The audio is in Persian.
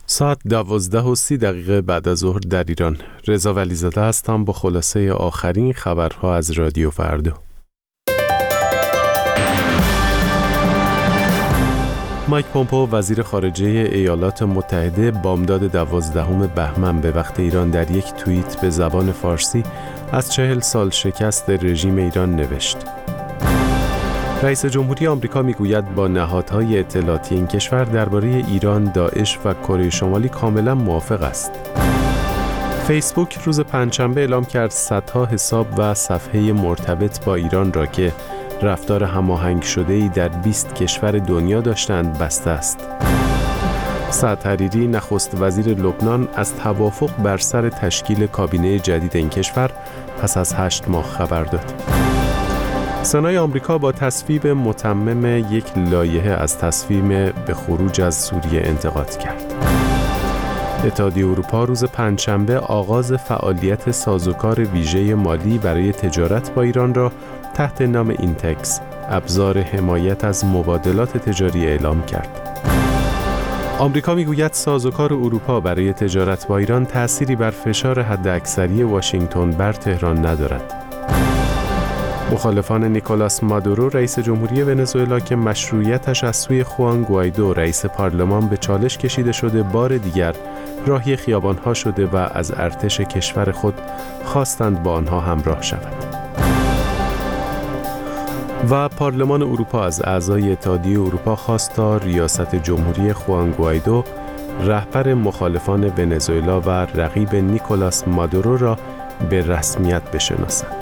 ساعت 12:30 بعد از ظهر در ایران. رضا ولیزاده هستم با خلاصه آخرین خبرها از رادیو فردا. مایک پومپئو وزیر خارجه ایالات متحده بامداد 12 بهمن به وقت ایران در یک توییت به زبان فارسی از 40 سال شکست رژیم ایران نوشت. رئیس جمهوری آمریکا میگوید با نهادهای اطلاعاتی این کشور درباره ایران، داعش و کره شمالی کاملا موافق است. فیسبوک روز پنجشنبه اعلام کرد صدها حساب و صفحه مرتبط با ایران را که رفتار هماهنگ شده‌ای در 20 کشور دنیا داشتند بسته است. سعد حریری نخست وزیر لبنان از توافق بر سر تشکیل کابینه جدید این کشور پس از 8 ماه خبر داد. سنای آمریکا با تصویب متمم یک لایحه از تصمیم به خروج از سوریه انتقاد کرد. اتحادیه اروپا روز پنجشنبه آغاز فعالیت سازوکار ویژه مالی برای تجارت با ایران را تحت نام اینتکس، ابزار حمایت از مبادلات تجاری، اعلام کرد. آمریکا میگوید سازوکار اروپا برای تجارت با ایران تأثیری بر فشار حداکثری واشنگتن بر تهران ندارد. مخالفان نیکولاس مادورو رئیس جمهوری ونزوئلا که مشروعیتش از سوی خوان گوایدو رئیس پارلمان به چالش کشیده شده، بار دیگر راهی خیابان‌ها شده و از ارتش کشور خود خواستند با آنها همراه شود. و پارلمان اروپا از اعضای اتحادیه اروپا خواست تا ریاست جمهوری خوان گوایدو، رهبر مخالفان ونزوئلا و رقیب نیکولاس مادورو را به رسمیت بشناسد.